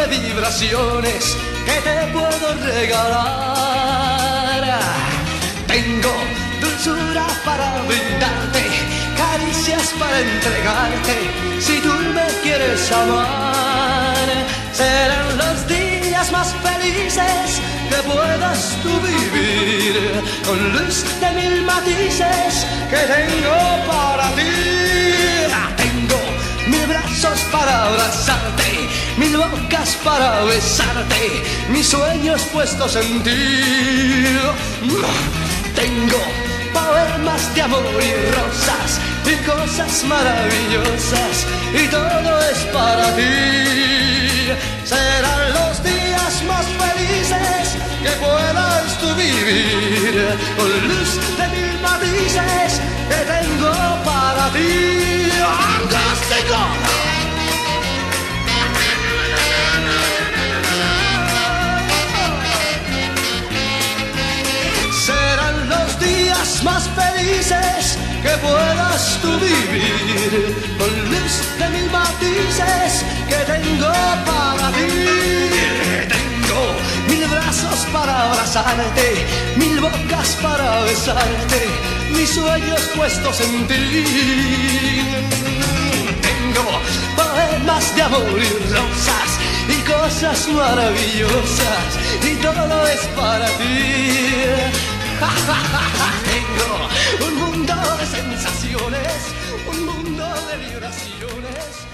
de vibraciones que te puedo regalar. Tengo dulzura para brindarte, caricias para entregarte, si tú me quieres amar. Serán los días más felices que puedas tú vivir, con luz de mil matices que tengo para ti. Tengo mil brazos para abrazarte, mil bocas para besarte, mis sueños puestos en ti. Tengo poemas de amor y rosas y cosas maravillosas, y todo es para ti. Serán los días más felices que puedas tú vivir, con luz de mil matices que tengo para ti. ¡Fantástico! Serán los días más felices que puedas tú vivir, con luz de mil matices que tengo para ti. Tengo mil brazos para abrazarte, mil bocas para besarte, mis sueños puestos en ti. Tengo poemas de amor y rosas y cosas maravillosas, y todo es para ti. Tengo un mundo de sensaciones, un mundo de vibraciones.